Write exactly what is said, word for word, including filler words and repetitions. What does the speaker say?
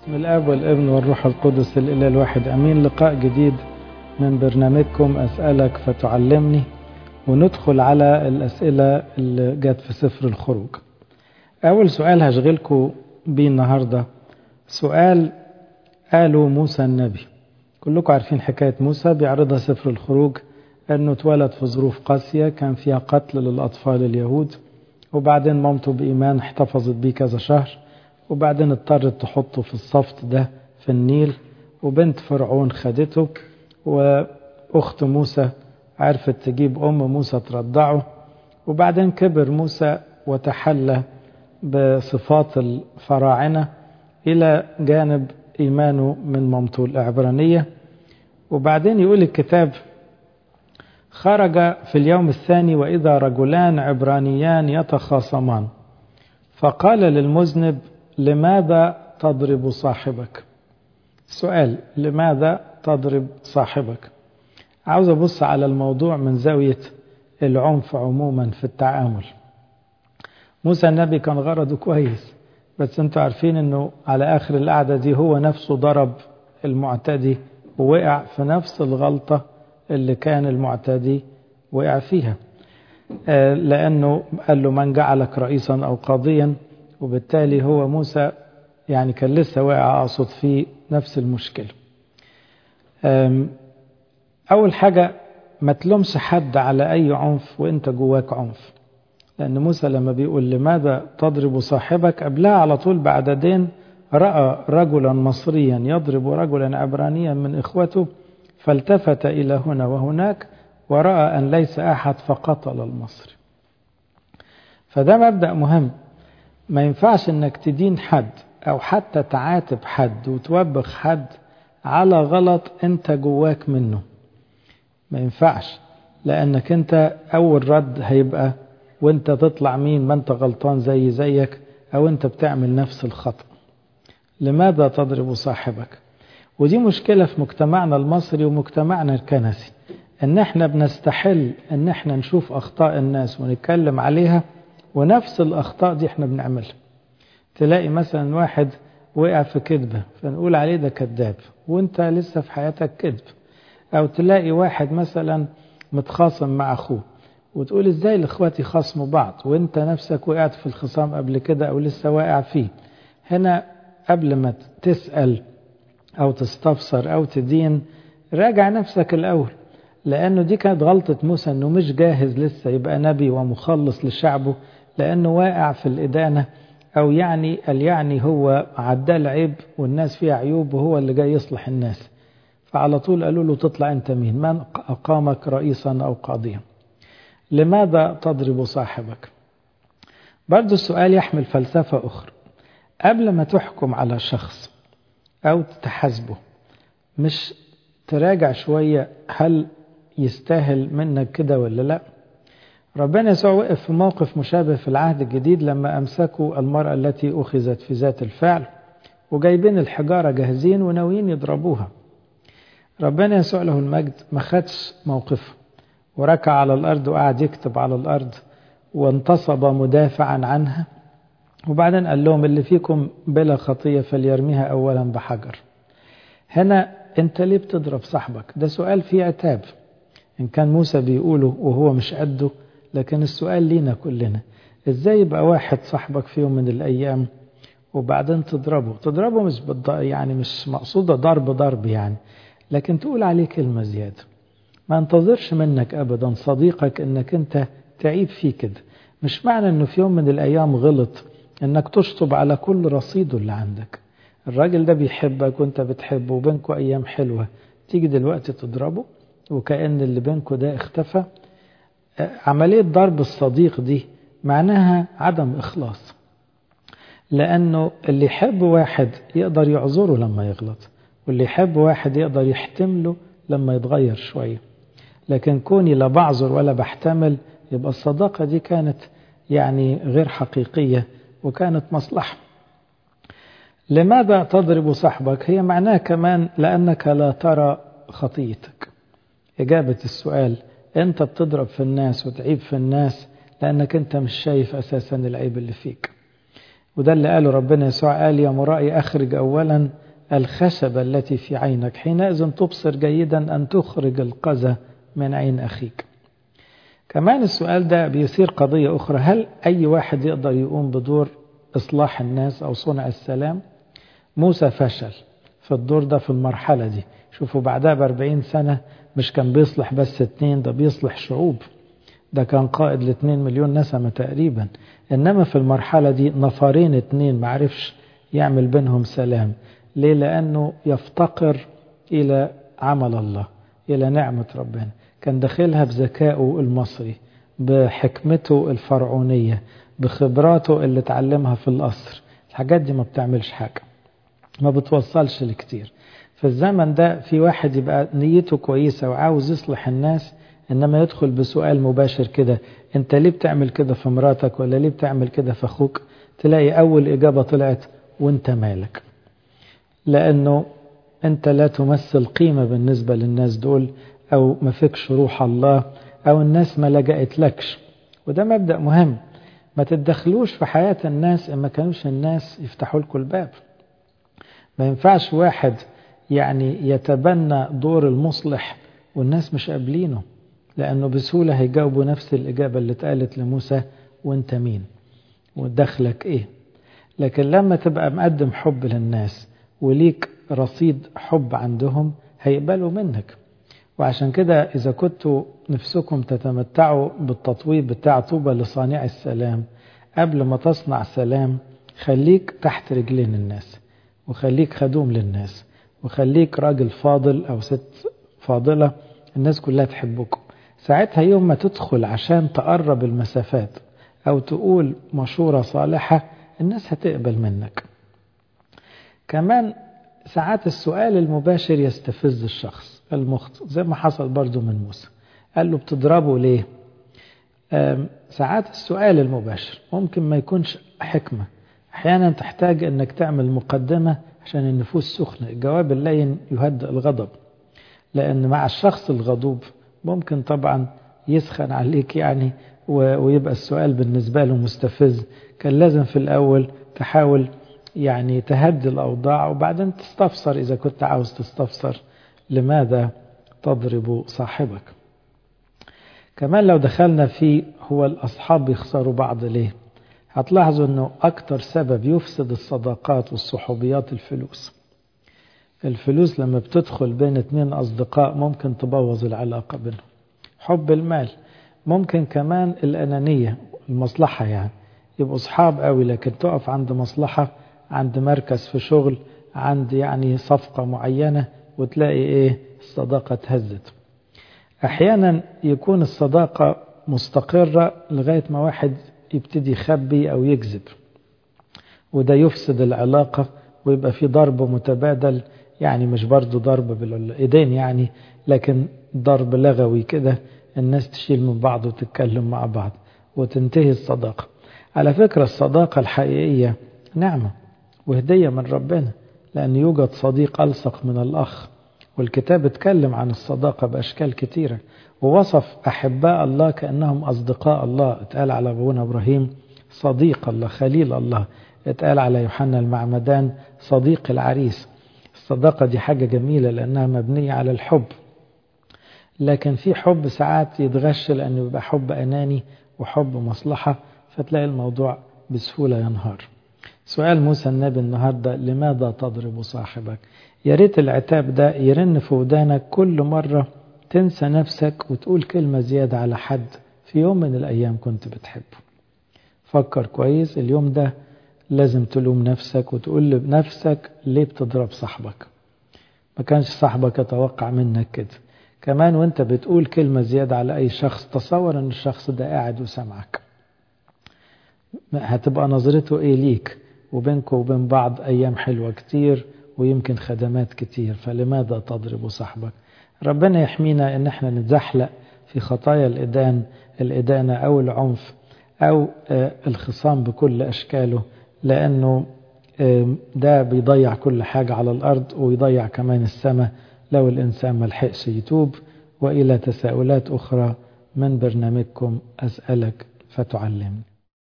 بسم الآب والابن والروح القدس الإله الواحد أمين. لقاء جديد من برنامجكم أسألك فتعلمني، وندخل على الأسئلة اللي جت في سفر الخروج. أول سؤال هشغلكم بيه النهاردة سؤال قالوا موسى النبي. كلكم عارفين حكاية موسى، بيعرضها سفر الخروج أنه اتولد في ظروف قاسية كان فيها قتل للأطفال اليهود، وبعدين مامته بإيمان احتفظت بيه كذا شهر، وبعدين اضطرت تحطه في الصفت ده في النيل، وبنت فرعون خدته، وأخت موسى عرفت تجيب أم موسى ترضعه، وبعدين كبر موسى وتحلى بصفات الفراعنة إلى جانب إيمانه من مامته العبرانية. وبعدين يقول الكتاب: خرج في اليوم الثاني وإذا رجلان عبرانيان يتخاصمان، فقال للمذنب: لماذا تضرب صاحبك؟ سؤال: لماذا تضرب صاحبك؟ عاوز أبص على الموضوع من زاوية العنف عموما في التعامل. موسى النبي كان غرضه كويس، بس انتوا عارفين انه على آخر القعدة دي هو نفسه ضرب المعتدي ووقع في نفس الغلطة اللي كان المعتدي وقع فيها، لأنه قال له: من جعلك رئيسا أو قاضيا؟ وبالتالي هو موسى يعني كان لسه واقع أقصد في نفس المشكلة. أول حاجة، ما تلومش حد على أي عنف وإنت جواك عنف، لأن موسى لما بيقول لماذا تضرب صاحبك قبلها على طول بعددين رأى رجلا مصريا يضرب رجلا عبرانيا من إخوته، فالتفت إلى هنا وهناك ورأى أن ليس أحد فقتل المصري. فده مبدأ مهم، ما ينفعش انك تدين حد او حتى تعاتب حد وتوبخ حد على غلط انت جواك منه، ما ينفعش، لانك انت اول رد هيبقى وانت تطلع مين؟ ما انت غلطان زي زيك او انت بتعمل نفس الخطأ. لماذا تضرب صاحبك؟ ودي مشكلة في مجتمعنا المصري ومجتمعنا الكنسي، ان احنا بنستحل ان احنا نشوف اخطاء الناس ونتكلم عليها، ونفس الأخطاء دي احنا بنعملها. تلاقي مثلا واحد وقع في كذبة فنقول عليه ده كذاب وانت لسه في حياتك كذب، او تلاقي واحد مثلا متخاصم مع اخوه وتقول ازاي الاخوات يخاصموا بعض وانت نفسك وقعت في الخصام قبل كده او لسه واقع فيه. هنا قبل ما تسأل او تستفسر او تدين راجع نفسك الاول، لانه دي كانت غلطة موسى، انه مش جاهز لسه يبقى نبي ومخلص لشعبه، لأنه واقع في الإدانة، أو يعني قال يعني هو عدى العيب والناس فيها عيوب وهو اللي جاي يصلح الناس. فعلى طول قالوا له: تطلع أنت مين؟ من أقامك رئيسا أو قاضيا؟ لماذا تضرب صاحبك؟ برضو السؤال يحمل فلسفة أخرى. قبل ما تحكم على شخص أو تحاسبه، مش تراجع شوية هل يستاهل منك كده ولا لا؟ ربنا يسوع وقف في موقف مشابه في العهد الجديد لما أمسكوا المرأة التي أخذت في ذات الفعل وجايبين الحجارة جاهزين وناويين يضربوها. ربنا يسوع له المجد ما خدش موقفه وركع على الأرض وقعد يكتب على الأرض وانتصب مدافعا عنها، وبعدين قال لهم: اللي فيكم بلا خطية فليرميها أولا بحجر. هنا أنت ليه بتضرب صاحبك؟ ده سؤال فيه عتاب، إن كان موسى بيقوله وهو مش قده، لكن السؤال لينا كلنا: ازاي يبقى واحد صاحبك في يوم من الايام وبعدين تضربه؟ تضربه مش بالض... يعني مش مقصودة ضرب ضرب يعني، لكن تقول عليه كلمة زيادة. ما انتظرش منك ابدا صديقك انك انت تعيب فيه كده. مش معنى انه في يوم من الايام غلط انك تشطب على كل رصيده اللي عندك. الراجل ده بيحبك وانت بتحبه وبينكوا ايام حلوة، تيجي دلوقتي تضربه وكأن اللي بينكوا ده اختفى. عملية ضرب الصديق دي معناها عدم إخلاص، لأنه اللي يحب واحد يقدر يعذره لما يغلط، واللي يحب واحد يقدر يحتمله لما يتغير شوية. لكن كوني لا بعذر ولا بحتمل، يبقى الصداقة دي كانت يعني غير حقيقية وكانت مصلحة. لماذا تضرب صاحبك؟ هي معناها كمان لأنك لا ترى خطيتك. إجابة السؤال: أنت بتضرب في الناس وتعيب في الناس لأنك أنت مش شايف أساسا العيب اللي فيك. وده اللي قاله ربنا يسوع، قال يا مرائي أخرج أولا الخشبة التي في عينك حينئذ تبصر جيدا أن تخرج القذى من عين أخيك. كمان السؤال ده بيثير قضية أخرى، هل أي واحد يقدر يقوم بدور إصلاح الناس أو صنع السلام؟ موسى فشل في الدور ده في المرحلة دي. شوفوا بعدها بأربعين سنة مش كان بيصلح بس اتنين، ده بيصلح شعوب، ده كان قائد لاتنين مليون نسمة تقريبا. إنما في المرحلة دي نفرين اتنين معرفش يعمل بينهم سلام. ليه؟ لأنه يفتقر إلى عمل الله، إلى نعمة ربنا. كان داخلها بذكائه المصري، بحكمته الفرعونية، بخبراته اللي اتعلمها في القصر. الحاجات دي ما بتعملش حاجة، ما بتوصلش لكتير. في الزمن ده في واحد يبقى نيته كويسة وعاوز يصلح الناس، إنما يدخل بسؤال مباشر كده، أنت ليه بتعمل كده في مراتك؟ ولا ليه بتعمل كده في أخوك؟ تلاقي أول إجابة طلعت وأنت مالك، لأنه أنت لا تمثل قيمة بالنسبة للناس دول، أو ما فيكش روح الله، أو الناس ما لجأت لكش. وده مبدأ مهم، ما تتدخلوش في حياة الناس إما كانوش الناس يفتحوا لكم الباب. ما ينفعش واحد يعني يتبنى دور المصلح والناس مش قابلينه، لأنه بسهولة هيجاوبوا نفس الإجابة اللي اتقالت لموسى، وانت مين ودخلك ايه؟ لكن لما تبقى مقدم حب للناس وليك رصيد حب عندهم هيقبلوا منك. وعشان كده إذا كنتوا نفسكم تتمتعوا بالتطويب بتاع طوبى لصانع السلام، قبل ما تصنع سلام خليك تحت رجلين الناس، وخليك خدوم للناس، وخليك راجل فاضل أو ست فاضلة الناس كلها تحبكم. ساعتها يوم ما تدخل عشان تقرب المسافات أو تقول مشورة صالحة الناس هتقبل منك. كمان ساعات السؤال المباشر يستفز الشخص المخطئ، زي ما حصل برضو من موسى، قال له بتضربه ليه؟ ساعات السؤال المباشر ممكن ما يكونش حكمة، أحيانا تحتاج أنك تعمل مقدمة عشان النفوس سخنة. الجواب اللين يهدئ الغضب، لأن مع الشخص الغضوب ممكن طبعا يسخن عليك يعني، ويبقى السؤال بالنسبة له مستفز. كان لازم في الأول تحاول يعني تهدي الأوضاع، وبعدين تستفسر إذا كنت عاوز تستفسر لماذا تضرب صاحبك. كمان لو دخلنا في هو الأصحاب بيخسروا بعض ليه، هتلاحظوا أنه أكتر سبب يفسد الصداقات والصحوبيات الفلوس. الفلوس لما بتدخل بين اتنين أصدقاء ممكن تبوظ العلاقة بينهم. حب المال، ممكن كمان الأنانية، المصلحة، يعني يبقوا أصحاب قوي لكن تقف عند مصلحة، عند مركز في شغل، عند يعني صفقة معينة، وتلاقي إيه الصداقة تهزت. أحيانا يكون الصداقة مستقرة لغاية ما واحد يبتدي يخبي أو يكذب، وده يفسد العلاقة، ويبقى في ضرب متبادل، يعني مش برضو ضرب بالإيدين يعني، لكن ضرب لغوي كده، الناس تشيل من بعض وتتكلم مع بعض وتنتهي الصداقة. على فكرة الصداقة الحقيقية نعمة وهدية من ربنا، لأن يوجد صديق ألصق من الأخ، والكتاب اتكلم عن الصداقة بأشكال كتيرة، ووصف أحباء الله كأنهم أصدقاء الله. اتقال على أبونا إبراهيم صديق الله، خليل الله. اتقال على يوحنا المعمدان صديق العريس. الصداقة دي حاجة جميلة لأنها مبنية على الحب، لكن في حب ساعات يتغش لأنه يبقى حب أناني وحب مصلحة، فتلاقي الموضوع بسهولة ينهار. سؤال موسى النبي النهاردة، لماذا تضرب صاحبك؟ يا ريت العتاب ده يرن في ودانك كل مرة تنسى نفسك وتقول كلمة زيادة على حد في يوم من الأيام كنت بتحبه. فكر كويس، اليوم ده لازم تلوم نفسك وتقول لنفسك ليه بتضرب صاحبك؟ ما كانش صاحبك يتوقع منك كده. كمان وانت بتقول كلمة زيادة على أي شخص، تصور ان الشخص ده قاعد وسمعك، هتبقى نظرته ايه ليك؟ وبينكم وبين بعض أيام حلوة كتير ويمكن خدمات كتير، فلماذا تضرب صاحبك؟ ربنا يحمينا ان احنا نتزحلق في خطايا الإدان الإدانة أو العنف أو الخصام بكل أشكاله، لأنه ده بيضيع كل حاجة على الأرض ويضيع كمان السماء لو الإنسان ملحقش يتوب. وإلى تساؤلات أخرى من برنامجكم أسألك فتعلمني.